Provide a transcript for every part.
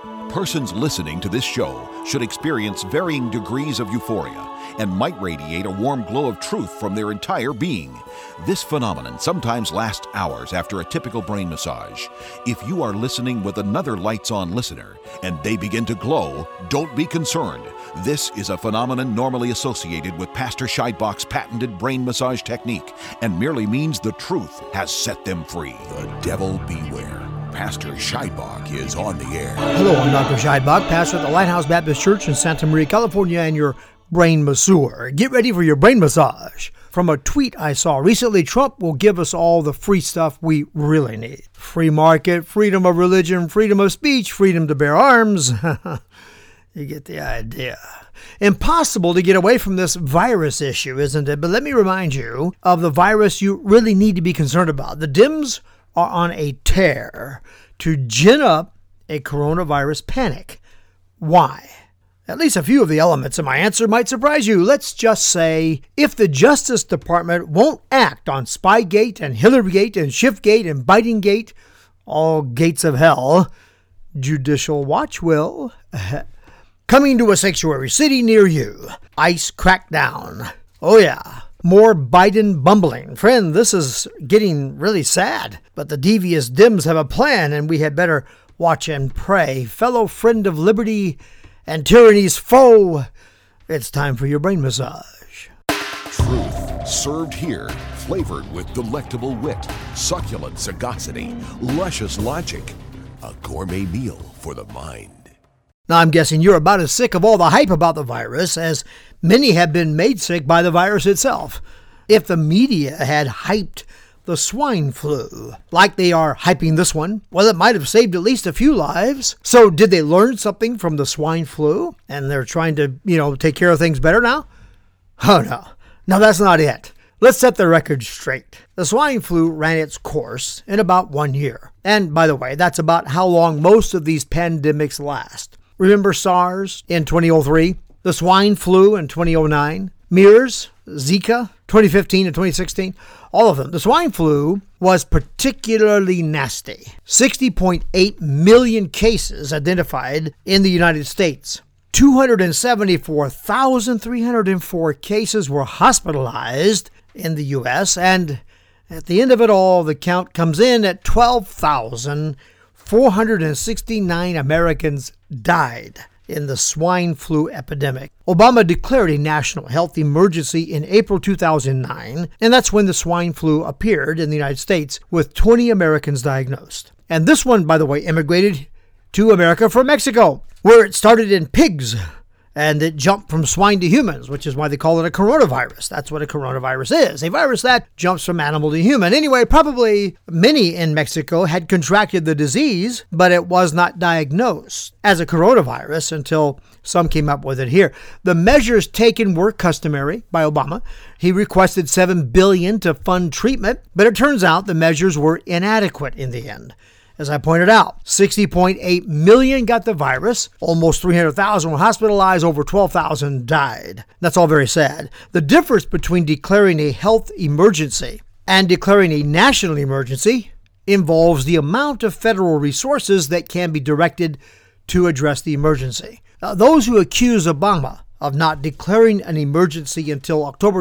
Persons listening to this show should experience varying degrees of euphoria and might radiate a warm glow of truth from their entire being. This phenomenon sometimes lasts hours after a typical brain massage. If you are listening with another lights-on listener and they begin to glow, don't be concerned. This is a phenomenon normally associated with Pastor Scheidbach's patented brain massage technique and merely means the truth has set them free. The devil beware. Pastor Scheidbach is on the air. Hello, I'm Dr. Scheidbach, pastor at the Lighthouse Baptist Church in Santa Maria, California, and your brain masseur. Get ready for your brain massage. From a tweet I saw recently, Trump will give us all the free stuff we really need. Free market, freedom of religion, freedom of speech, freedom to bear arms. You get the idea. Impossible to get away from this virus issue, isn't it? But let me remind you of the virus you really need to be concerned about. The Dems are on a tear to gin up a coronavirus panic. Why? At least a few of the elements in my answer might surprise you. Let's just say, if the Justice Department won't act on Spygate and Hillarygate and Schiffgate and Bitinggate, all gates of hell, Judicial Watch will. Coming to a sanctuary city near you. ICE crackdown. Oh yeah. More Biden bumbling. Friend, this is getting really sad. But the devious Dems have a plan, and we had better watch and pray. Fellow friend of liberty and tyranny's foe, it's time for your brain massage. Truth served here, flavored with delectable wit, succulent sagacity, luscious logic. A gourmet meal for the mind. Now, I'm guessing you're about as sick of all the hype about the virus as many have been made sick by the virus itself. If the media had hyped the swine flu like they are hyping this one, well, it might have saved at least a few lives. So did they learn something from the swine flu and they're trying to, take care of things better now? Oh, no. No, that's not it. Let's set the record straight. The swine flu ran its course in about 1 year. And by the way, that's about how long most of these pandemics last. Remember SARS in 2003, the swine flu in 2009, MERS, Zika, 2015 and 2016, all of them. The swine flu was particularly nasty. 60.8 million cases identified in the United States. 274,304 cases were hospitalized in the U.S., and at the end of it all, the count comes in at 12,469 Americans died in the swine flu epidemic. Obama declared a national health emergency in April 2009, and that's when the swine flu appeared in the United States with 20 Americans diagnosed. And this one, by the way, immigrated to America from Mexico, where it started in pigs, and it jumped from swine to humans, which is why they call it a coronavirus. That's what a coronavirus is, a virus that jumps from animal to human. Anyway, probably many in Mexico had contracted the disease, but it was not diagnosed as a coronavirus until some came up with it here. The measures taken were customary by Obama. He requested $7 billion to fund treatment, but it turns out the measures were inadequate in the end. As I pointed out, 60.8 million got the virus, almost 300,000 were hospitalized, over 12,000 died. That's all very sad. The difference between declaring a health emergency and declaring a national emergency involves the amount of federal resources that can be directed to address the emergency. Now, those who accuse Obama of not declaring an emergency until October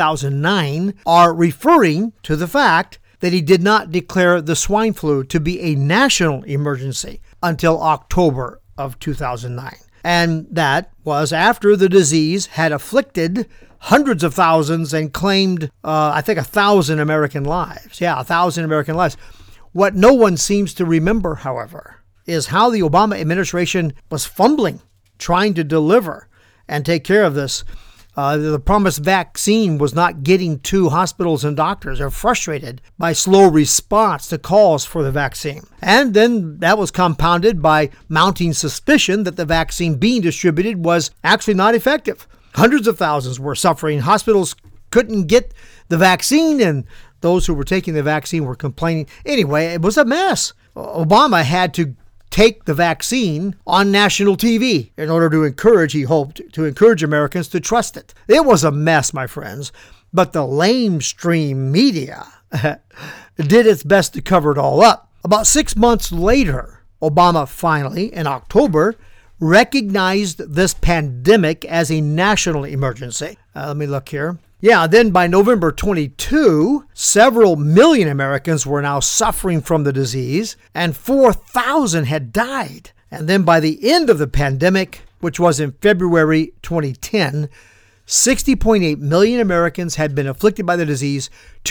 2009 are referring to the fact that he did not declare the swine flu to be a national emergency until October of 2009. And that was after the disease had afflicted hundreds of thousands and claimed, 1,000 American lives. Yeah, 1,000 American lives. What no one seems to remember, however, is how the Obama administration was fumbling, trying to deliver and take care of this. The promised vaccine was not getting to hospitals and doctors. They're frustrated by slow response to calls for the vaccine. And then that was compounded by mounting suspicion that the vaccine being distributed was actually not effective. Hundreds of thousands were suffering. Hospitals couldn't get the vaccine, and those who were taking the vaccine were complaining. Anyway, it was a mess. Obama had to take the vaccine on national TV in order to encourage, he hoped, to encourage Americans to trust it. It was a mess, my friends, but the lamestream media did its best to cover it all up. About 6 months later, Obama finally, in October, recognized this pandemic as a national emergency. Let me look here. Yeah, then by November 22, several million Americans were now suffering from the disease, and 4,000 had died. And then by the end of the pandemic, which was in February 2010, 60.8 million Americans had been afflicted by the disease,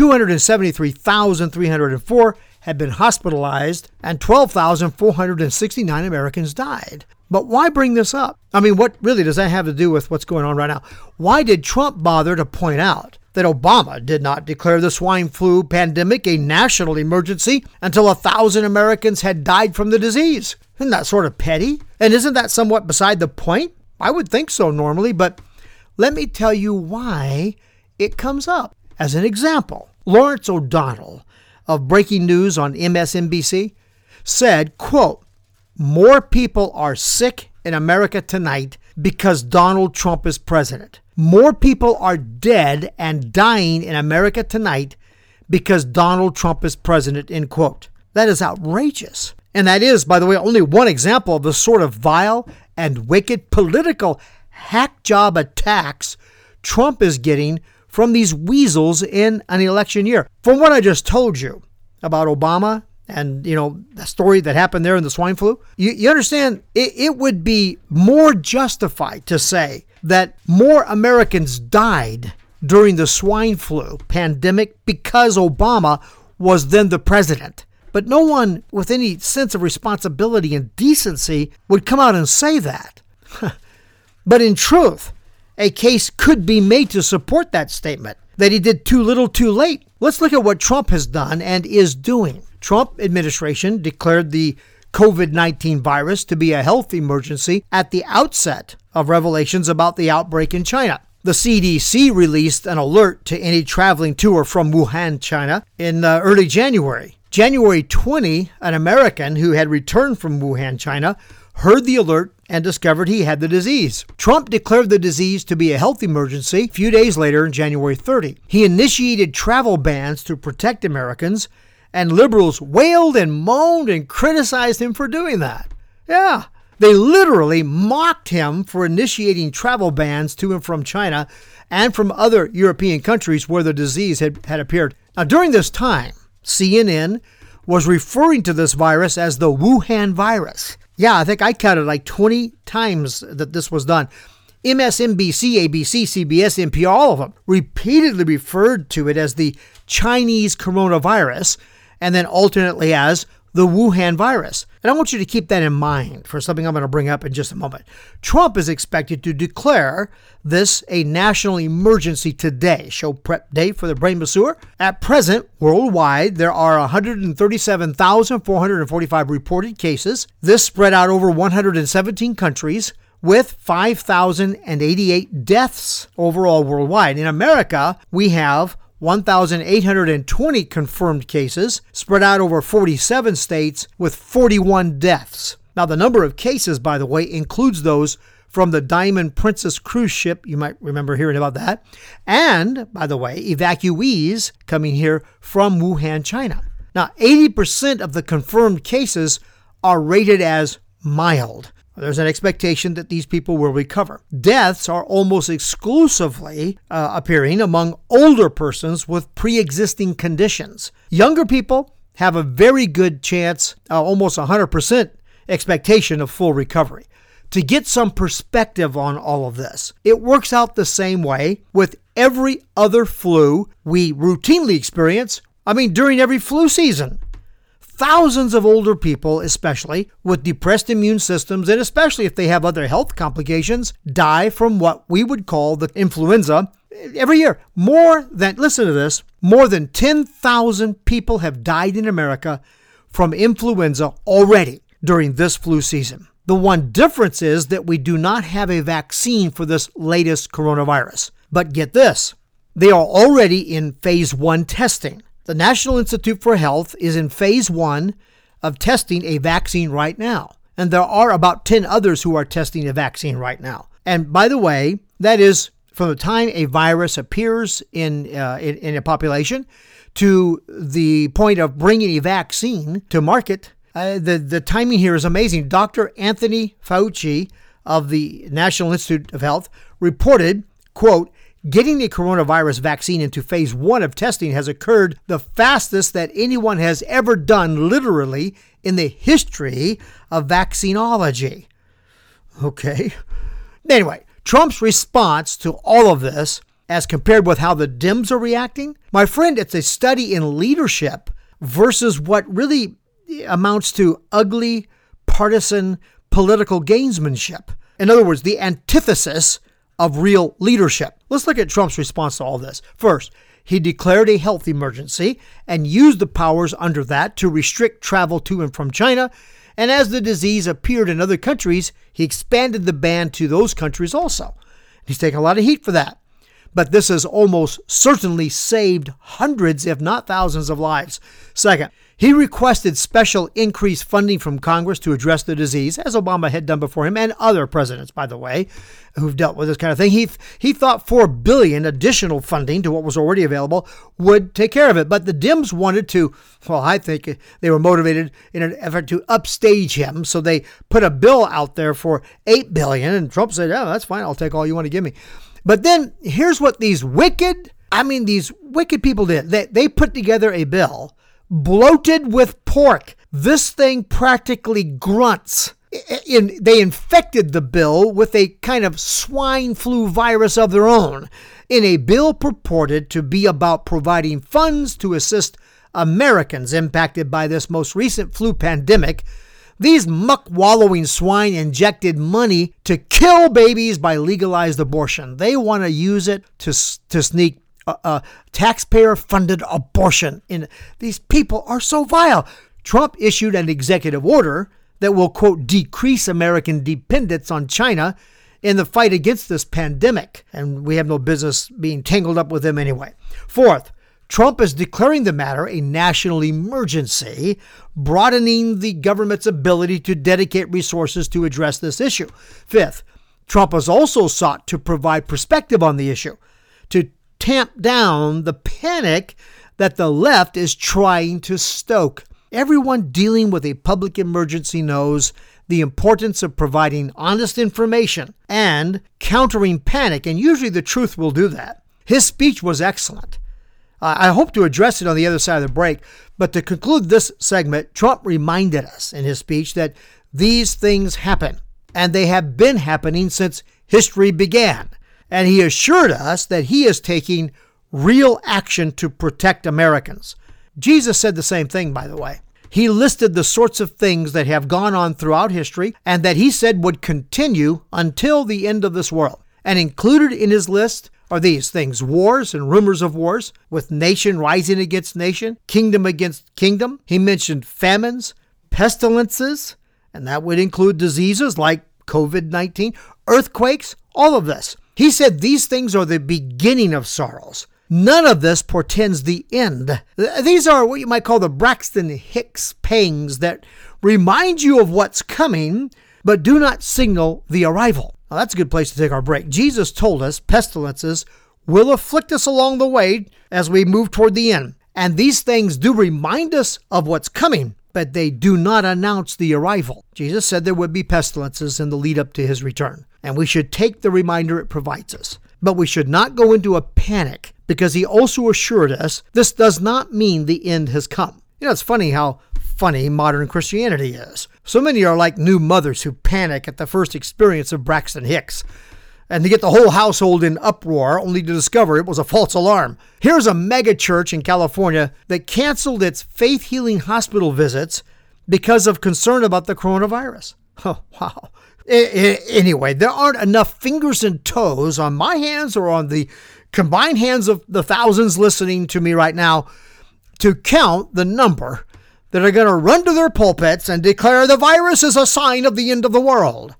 273,304 had been hospitalized, and 12,469 Americans died. But why bring this up? I mean, what really does that have to do with what's going on right now? Why did Trump bother to point out that Obama did not declare the swine flu pandemic a national emergency until 1,000 Americans had died from the disease? Isn't that sort of petty? And isn't that somewhat beside the point? I would think so normally, but let me tell you why it comes up. As an example, Lawrence O'Donnell of Breaking News on MSNBC said, quote, "More people are sick in America tonight because Donald Trump is president. More people are dead and dying in America tonight because Donald Trump is president," end quote. That is outrageous. And that is, by the way, only one example of the sort of vile and wicked political hack job attacks Trump is getting from these weasels in an election year. From what I just told you about Obama and, the story that happened there in the swine flu, you understand it would be more justified to say that more Americans died during the swine flu pandemic because Obama was then the president. But no one with any sense of responsibility and decency would come out and say that. But in truth, a case could be made to support that statement, that he did too little too late. Let's look at what Trump has done and is doing. Trump administration declared the COVID-19 virus to be a health emergency at the outset of revelations about the outbreak in China. The CDC released an alert to any traveling to or from Wuhan, China in early January. January 20, an American who had returned from Wuhan, China, heard the alert and discovered he had the disease. Trump declared the disease to be a health emergency a few days later, January 30. He initiated travel bans to protect Americans, and liberals wailed and moaned and criticized him for doing that. Yeah, they literally mocked him for initiating travel bans to and from China and from other European countries where the disease had appeared. Now, during this time, CNN was referring to this virus as the Wuhan virus. Yeah, I think I counted like 20 times that this was done. MSNBC, ABC, CBS, NPR, all of them repeatedly referred to it as the Chinese coronavirus and then alternately as the Wuhan virus. And I want you to keep that in mind for something I'm going to bring up in just a moment. Trump is expected to declare this a national emergency today. Show prep date for the Brain Masseur. At present, worldwide, there are 137,445 reported cases. This spread out over 117 countries with 5,088 deaths overall worldwide. In America, we have 1,820 confirmed cases spread out over 47 states with 41 deaths. Now, the number of cases, by the way, includes those from the Diamond Princess cruise ship. You might remember hearing about that. And, by the way, evacuees coming here from Wuhan, China. Now, 80% of the confirmed cases are rated as mild. There's an expectation that these people will recover. Deaths are almost exclusively appearing among older persons with pre-existing conditions. Younger people have a very good chance, almost 100% expectation of full recovery. To get some perspective on all of this, it works out the same way with every other flu we routinely experience. During every flu season. Thousands of older people, especially with depressed immune systems, and especially if they have other health complications, die from what we would call the influenza every year. Listen to this, more than 10,000 people have died in America from influenza already during this flu season. The one difference is that we do not have a vaccine for this latest coronavirus. But get this, they are already in phase 1 testing. The National Institute for Health is in phase 1 of testing a vaccine right now. And there are about 10 others who are testing a vaccine right now. And by the way, that is from the time a virus appears in a population to the point of bringing a vaccine to market, The timing here is amazing. Dr. Anthony Fauci of the National Institute of Health reported, quote, getting the coronavirus vaccine into phase 1 of testing has occurred the fastest that anyone has ever done, literally, in the history of vaccinology. Okay. Anyway, Trump's response to all of this, as compared with how the Dems are reacting, my friend, it's a study in leadership versus what really amounts to ugly, partisan, political gamesmanship. In other words, the antithesis of real leadership. Let's look at Trump's response to all this. First, he declared a health emergency and used the powers under that to restrict travel to and from China. And as the disease appeared in other countries, he expanded the ban to those countries also. He's taken a lot of heat for that. But this has almost certainly saved hundreds, if not thousands, of lives. Second, he requested special increased funding from Congress to address the disease, as Obama had done before him, and other presidents, by the way, who've dealt with this kind of thing. He thought $4 billion additional funding to what was already available would take care of it. But the Dems wanted to, well, I think they were motivated in an effort to upstage him. So they put a bill out there for $8 billion, and Trump said, yeah, that's fine. I'll take all you want to give me. But then here's what these wicked people did. They put together a bill bloated with pork. This thing practically grunts. They infected the bill with a kind of swine flu virus of their own in a bill purported to be about providing funds to assist Americans impacted by this most recent flu pandemic. These muck-wallowing swine injected money to kill babies by legalized abortion. They want to use it to sneak taxpayer-funded abortion. These people are so vile. Trump issued an executive order that will, quote, decrease American dependence on China in the fight against this pandemic. And we have no business being tangled up with them anyway. Fourth, Trump is declaring the matter a national emergency, broadening the government's ability to dedicate resources to address this issue. Fifth, Trump has also sought to provide perspective on the issue, to tamp down the panic that the left is trying to stoke. Everyone dealing with a public emergency knows the importance of providing honest information and countering panic, and usually the truth will do that. His speech was excellent. I hope to address it on the other side of the break, but to conclude this segment, Trump reminded us in his speech that these things happen, and they have been happening since history began. And he assured us that he is taking real action to protect Americans. Jesus said the same thing, by the way. He listed the sorts of things that have gone on throughout history and that he said would continue until the end of this world. And included in his list are these things: wars and rumors of wars, with nation rising against nation, kingdom against kingdom. He mentioned famines, pestilences, and that would include diseases like COVID-19, earthquakes, all of this. He said these things are the beginning of sorrows. None of this portends the end. These are what you might call the Braxton Hicks pangs that remind you of what's coming, but do not signal the arrival. Now, that's a good place to take our break. Jesus told us pestilences will afflict us along the way as we move toward the end. And these things do remind us of what's coming, but they do not announce the arrival. Jesus said there would be pestilences in the lead up to his return, and we should take the reminder it provides us. But we should not go into a panic, because he also assured us this does not mean the end has come. You know, it's funny how funny modern Christianity is. So many are like new mothers who panic at the first experience of Braxton Hicks, and to get the whole household in uproar only to discover it was a false alarm. Here's a mega church in California that canceled its faith-healing hospital visits because of concern about the coronavirus. Oh, wow. Anyway, there aren't enough fingers and toes on my hands or on the combined hands of the thousands listening to me right now to count the number that are going to run to their pulpits and declare the virus is a sign of the end of the world.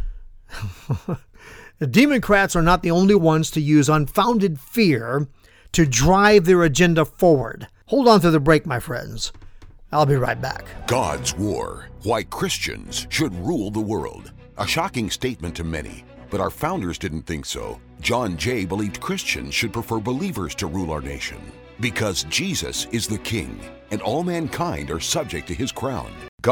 The Democrats are not the only ones to use unfounded fear to drive their agenda forward. Hold on to the break, my friends. I'll be right back. God's War: Why Christians Should Rule the World. A shocking statement to many, but our founders didn't think so. John Jay believed Christians should prefer believers to rule our nation because Jesus is the King, and all mankind are subject to his crown.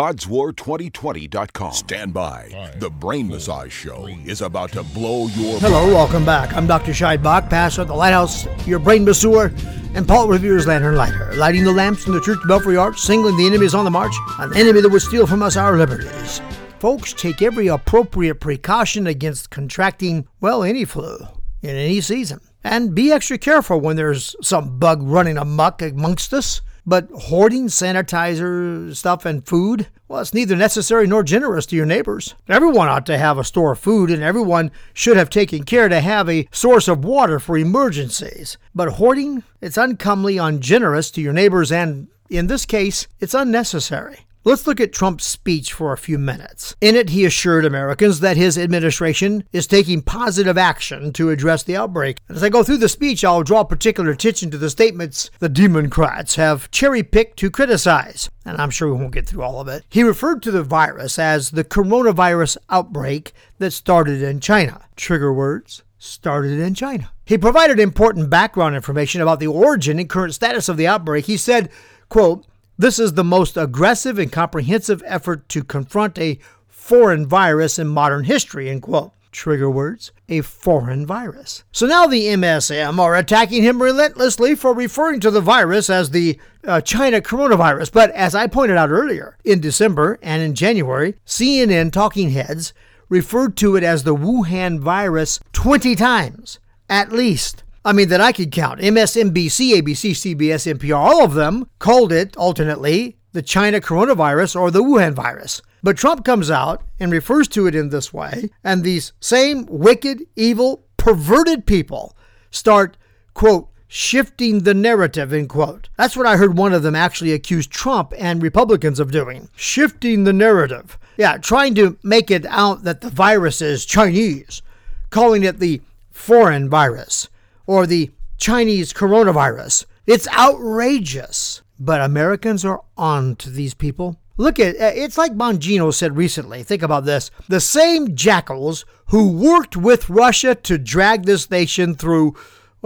GodsWar2020.com. Stand by. The Brain Massage Show is about to blow your Hello, mind. welcome back. I'm Dr. Scheidbach, pastor at the Lighthouse, your brain masseur, and Paul Revere's Lantern Lighter, lighting the lamps in the Church of Belfry Arch, singling the enemies on the march, an enemy that would steal from us our liberties. Folks, take every appropriate precaution against contracting, well, any flu in any season. And be extra careful when there's some bug running amok amongst us. But hoarding sanitizer stuff and food, well, it's neither necessary nor generous to your neighbors. Everyone ought to have a store of food, and everyone should have taken care to have a source of water for emergencies. But hoarding, it's uncomely, ungenerous to your neighbors, and in this case, it's unnecessary. Let's look at Trump's speech for a few minutes. In it, he assured Americans that his administration is taking positive action to address the outbreak. As I go through the speech, I'll draw particular attention to the statements the Democrats have cherry-picked to criticize, and I'm sure we won't get through all of it. He referred to the virus as the coronavirus outbreak that started in China. Trigger words: started in China. He provided important background information about the origin and current status of the outbreak. He said, quote, "This is the most aggressive and comprehensive effort to confront a foreign virus in modern history," end quote. Trigger words: a foreign virus. So now the MSM are attacking him relentlessly for referring to the virus as the China coronavirus. But as I pointed out earlier, in December and in January, CNN talking heads referred to it as the Wuhan virus 20 times, at least. I mean, that I could count. MSNBC, ABC, CBS, NPR, all of them called it, alternately, the China coronavirus or the Wuhan virus. But Trump comes out and refers to it in this way, and these same wicked, evil, perverted people start, quote, shifting the narrative, end quote. That's what I heard one of them actually accuse Trump and Republicans of doing. Shifting the narrative. Yeah, trying to make it out that the virus is Chinese, calling it the foreign virus, or the Chinese coronavirus. It's outrageous. But Americans are on to these people. Look at it's like Bongino said recently. Think about this. The same jackals who worked with Russia to drag this nation through,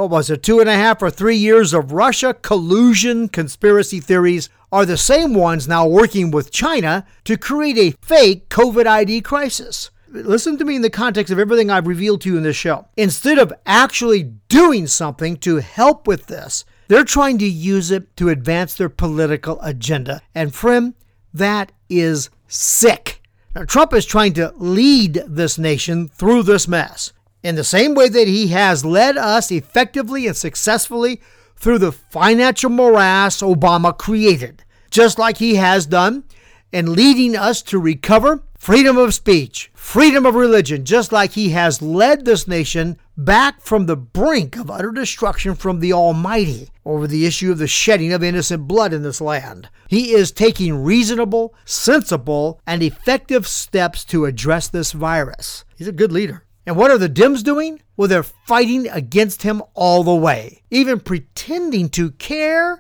2.5 or 3 years of Russia collusion conspiracy theories are the same ones now working with China to create a fake COVID ID crisis. Listen to me in the context of everything I've revealed to you in this show. Instead of actually doing something to help with this, they're trying to use it to advance their political agenda. And friend, that is sick. Now, Trump is trying to lead this nation through this mess in the same way that he has led us effectively and successfully through the financial morass Obama created, just like he has done in leading us to recover freedom of speech, freedom of religion, just like he has led this nation back from the brink of utter destruction from the Almighty over the issue of the shedding of innocent blood in this land. He is taking reasonable, sensible, and effective steps to address this virus. He's a good leader. And what are the Dems doing? Well, they're fighting against him all the way, even pretending to care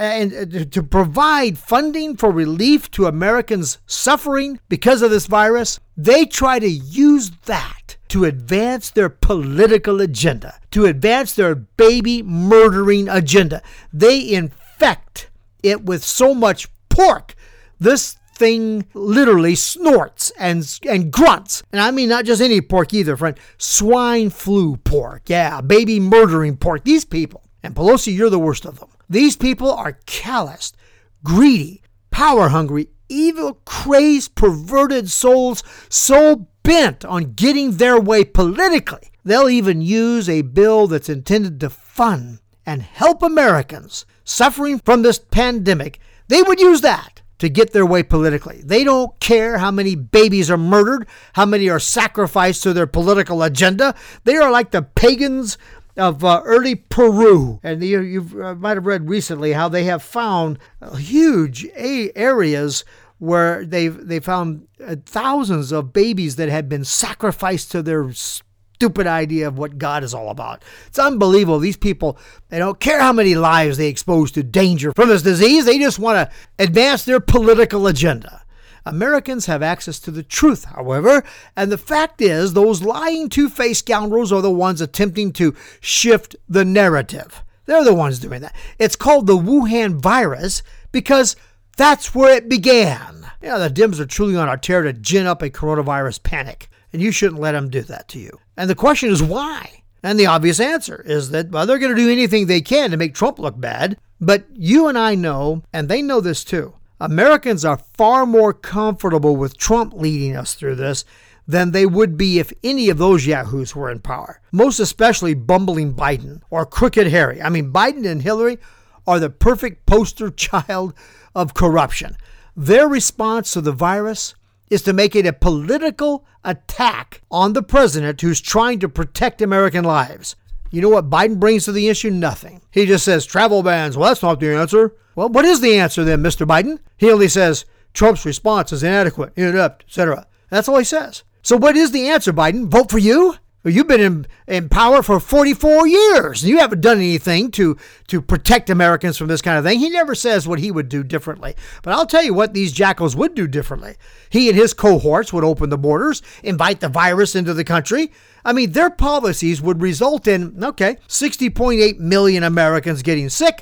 and to provide funding for relief to Americans suffering because of this virus. They try to use that to advance their political agenda, to advance their baby murdering agenda. They infect it with so much pork. This thing literally snorts and grunts. And I mean not just any pork either, friend. Swine flu pork. Yeah, baby murdering pork. These people, and Pelosi, you're the worst of them. These people are calloused, greedy, power-hungry, evil, crazed, perverted souls so bent on getting their way politically. They'll even use a bill that's intended to fund and help Americans suffering from this pandemic. They would use that to get their way politically. They don't care how many babies are murdered, how many are sacrificed to their political agenda. They are like the pagans of early Peru. And you might have read recently how they have found huge areas where they found thousands of babies that had been sacrificed to their stupid idea of what God is all about. It's unbelievable. These people, they don't care how many lives they expose to danger from this disease. They just want to advance their political agenda. Americans have access to the truth, however, and the fact is those lying two-faced scoundrels are the ones attempting to shift the narrative. They're the ones doing that. It's called the Wuhan virus because that's where it began. Yeah, the Dems are truly on a tear to gin up a coronavirus panic, and you shouldn't let them do that to you. And the question is why? And the obvious answer is that, well, they're going to do anything they can to make Trump look bad. But you and I know, and they know this too, Americans are far more comfortable with Trump leading us through this than they would be if any of those yahoos were in power. Most especially bumbling Biden or crooked Harry. I mean, Biden and Hillary are the perfect poster child of corruption. Their response to the virus is to make it a political attack on the president who's trying to protect American lives. You know what Biden brings to the issue? Nothing. He just says travel bans. Well, that's not the answer. Well, what is the answer then, Mr. Biden? He only says Trump's response is inadequate, inept, etc. That's all he says. So what is the answer, Biden? Vote for you? Well, you've been in power for 44 years. You haven't done anything to protect Americans from this kind of thing. He never says what he would do differently. But I'll tell you what these jackals would do differently. He and his cohorts would open the borders, invite the virus into the country. I mean, their policies would result in, 60.8 million Americans getting sick,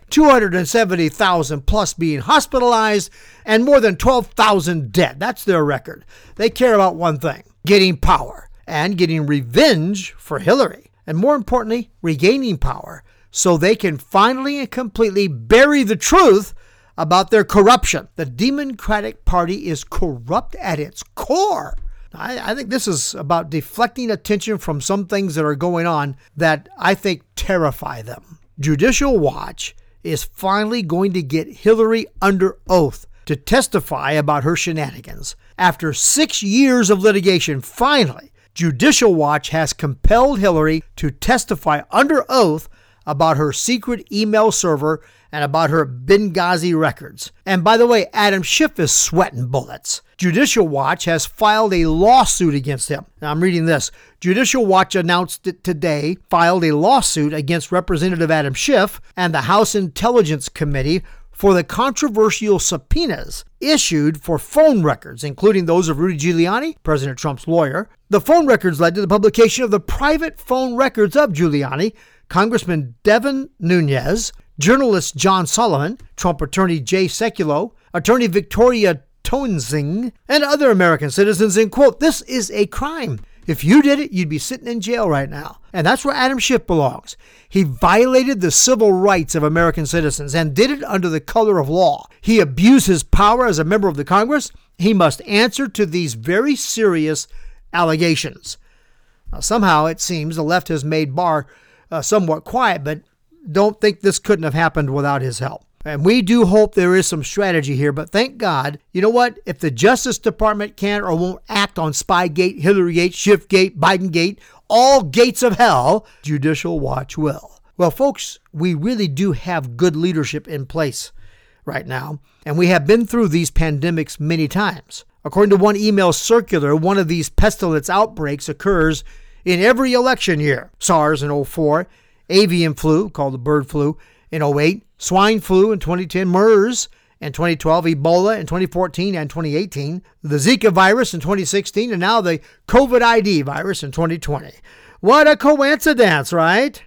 270,000 plus being hospitalized, and more than 12,000 dead. That's their record. They care about one thing, getting power. And getting revenge for Hillary. And more importantly, regaining power so they can finally and completely bury the truth about their corruption. The Democratic Party is corrupt at its core. I think this is about deflecting attention from some things that are going on that I think terrify them. Judicial Watch is finally going to get Hillary under oath to testify about her shenanigans. After 6 years of litigation, finally, Judicial Watch has compelled Hillary to testify under oath about her secret email server and about her Benghazi records. And by the way, Adam Schiff is sweating bullets. Judicial Watch has filed a lawsuit against him. Now I'm reading this. Judicial Watch announced it today, filed a lawsuit against Representative Adam Schiff and the House Intelligence Committee for the controversial subpoenas issued for phone records, including those of Rudy Giuliani, President Trump's lawyer. The phone records led to the publication of the private phone records of Giuliani, Congressman Devin Nunes, journalist John Solomon, Trump attorney Jay Sekulow, attorney Victoria Toensing, and other American citizens, and quote, "This is a crime. If you did it, you'd be sitting in jail right now." And that's where Adam Schiff belongs. He violated the civil rights of American citizens and did it under the color of law. He abused his power as a member of the Congress. He must answer to these very serious allegations. Now, somehow it seems the left has made Barr somewhat quiet, but don't think this couldn't have happened without his help. And we do hope there is some strategy here, but thank God, you know what? If the Justice Department can't or won't act on Spygate, Hillarygate, Schiffgate, Bidengate, all gates of hell, Judicial Watch will. Well, folks, we really do have good leadership in place right now, and we have been through these pandemics many times. According to one email circular, one of these pestilence outbreaks occurs in every election year. SARS in 2004, avian flu, called the bird flu, in 2008, swine flu in 2010, MERS in 2012, Ebola in 2014 and 2018, the Zika virus in 2016, and now the COVID-ID virus in 2020. What a coincidence, right?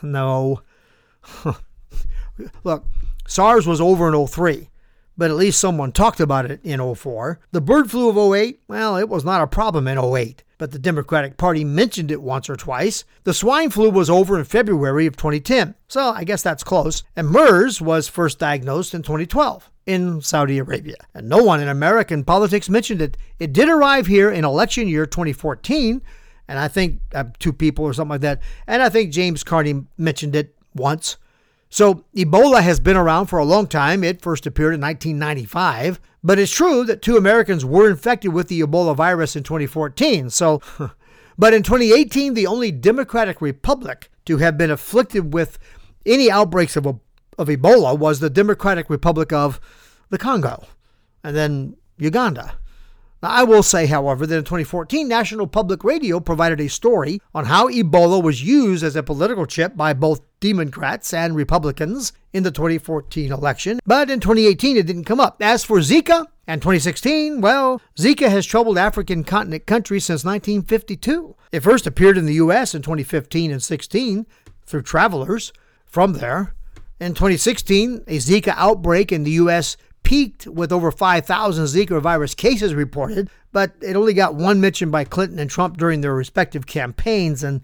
No. Look, SARS was over in 2003, but at least someone talked about it in 2004. The bird flu of 2008, well, it was not a problem in 2008. But the Democratic Party mentioned it once or twice. The swine flu was over in February of 2010, so I guess that's close. And MERS was first diagnosed in 2012 in Saudi Arabia. And no one in American politics mentioned it. It did arrive here in election year 2014, and I think 2 people or something like that. And I think James Carney mentioned it once. So Ebola has been around for a long time. It first appeared in 1995. But it's true that 2 Americans were infected with the Ebola virus in 2014. But in 2018, the only Democratic republic to have been afflicted with any outbreaks of Ebola was the Democratic Republic of the Congo, and then Uganda. Now, I will say, however, that in 2014, National Public Radio provided a story on how Ebola was used as a political chip by both Democrats and Republicans in the 2014 election. But in 2018, it didn't come up. As for Zika and 2016, well, Zika has troubled African continent countries since 1952. It first appeared in the U.S. in 2015 and 16 through travelers from there. In 2016, a Zika outbreak in the U.S. peaked with over 5,000 Zika virus cases reported, but it only got one mention by Clinton and Trump during their respective campaigns, and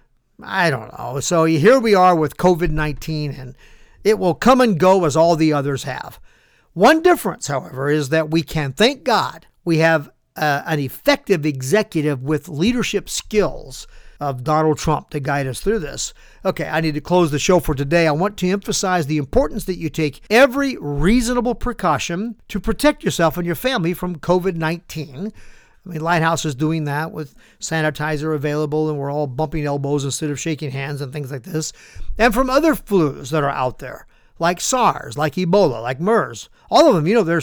I don't know. So here we are with COVID-19, and it will come and go as all the others have. One difference, however, is that we can thank God we have an effective executive with leadership skills of Donald Trump to guide us through this. Okay, I need to close the show for today. I want to emphasize the importance that you take every reasonable precaution to protect yourself and your family from COVID-19. I mean, Lighthouse is doing that with sanitizer available, and we're all bumping elbows instead of shaking hands and things like this. And from other flus that are out there, like SARS, like Ebola, like MERS. All of them,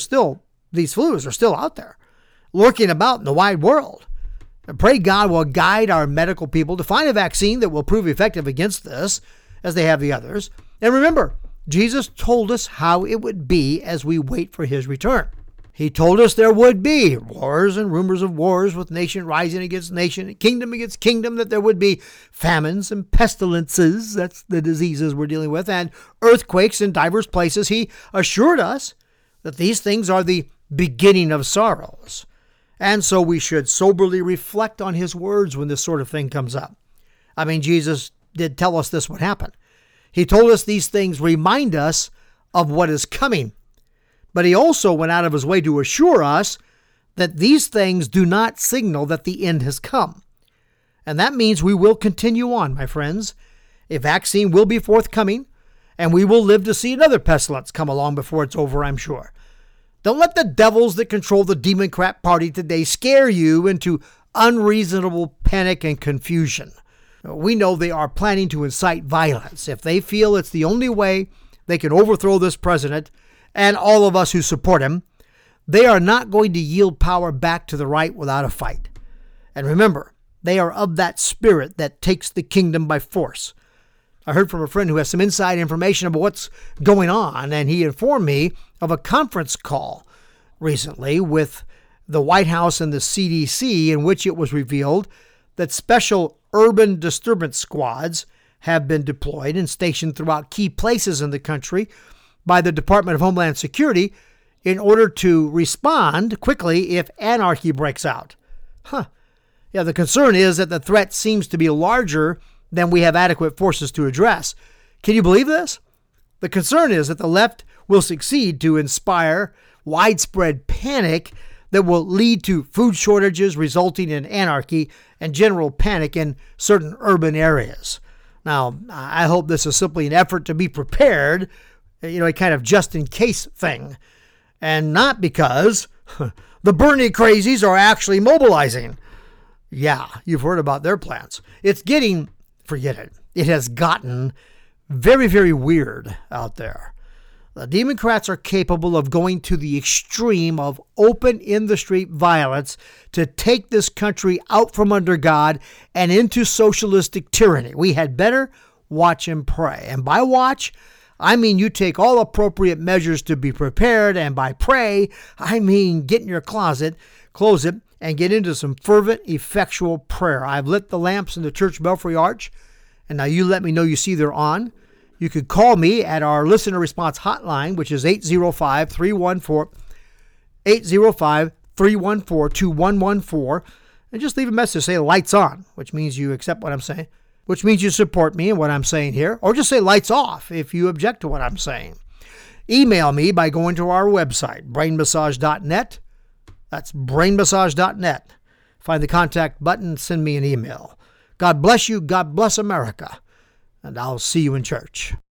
these flus are still out there, lurking about in the wide world. And pray God will guide our medical people to find a vaccine that will prove effective against this, as they have the others. And remember, Jesus told us how it would be as we wait for his return. He told us there would be wars and rumors of wars, with nation rising against nation, kingdom against kingdom, that there would be famines and pestilences, that's the diseases we're dealing with, and earthquakes in diverse places. He assured us that these things are the beginning of sorrows. And so we should soberly reflect on his words when this sort of thing comes up. I mean, Jesus did tell us this would happen. He told us these things remind us of what is coming. But he also went out of his way to assure us that these things do not signal that the end has come. And that means we will continue on, my friends. A vaccine will be forthcoming, and we will live to see another pestilence come along before it's over, I'm sure. Don't let the devils that control the Democrat Party today scare you into unreasonable panic and confusion. We know they are planning to incite violence. If they feel it's the only way they can overthrow this president and all of us who support him, they are not going to yield power back to the right without a fight. And remember, they are of that spirit that takes the kingdom by force. I heard from a friend who has some inside information about what's going on, and he informed me of a conference call recently with the White House and the CDC, in which it was revealed that special urban disturbance squads have been deployed and stationed throughout key places in the country by the Department of Homeland Security in order to respond quickly if anarchy breaks out. Yeah, the concern is that the threat seems to be larger than we have adequate forces to address. Can you believe this? The concern is that the left will succeed to inspire widespread panic that will lead to food shortages, resulting in anarchy and general panic in certain urban areas. Now, I hope this is simply an effort to be prepared, a kind of just-in-case thing, and not because the Bernie crazies are actually mobilizing. Yeah, you've heard about their plans. Forget it. It has gotten very, very weird out there. The Democrats are capable of going to the extreme of open in-the-street violence to take this country out from under God and into socialistic tyranny. We had better watch and pray. And by watch, I mean you take all appropriate measures to be prepared. And by pray, I mean get in your closet, close it, and get into some fervent, effectual prayer. I've lit the lamps in the church belfry arch, and now you let me know you see they're on. You could call me at our listener response hotline, which is 805-314-2114, and just leave a message, say lights on, which means you accept what I'm saying, which means you support me and what I'm saying here, or just say lights off if you object to what I'm saying. Email me by going to our website, brainmassage.net. That's brainmassage.net. Find the contact button, send me an email. God bless you. God bless America. And I'll see you in church.